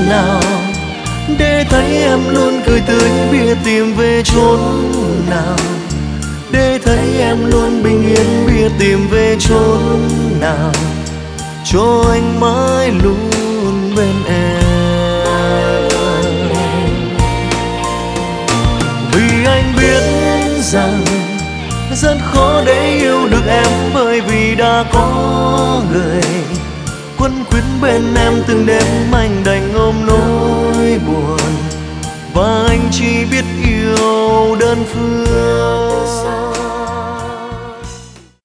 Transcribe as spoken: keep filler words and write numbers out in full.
nào, để thấy em luôn cười tươi biết tìm về chốn nào, để thấy em luôn bình yên biết tìm về chốn nào, cho anh mãi luôn bên em. Vì anh biết rằng rất khó để yêu được em, bởi vì đã có người quấn quýt bên em từng đêm, anh đành ôm nỗi buồn và anh chỉ biết yêu đơn phương.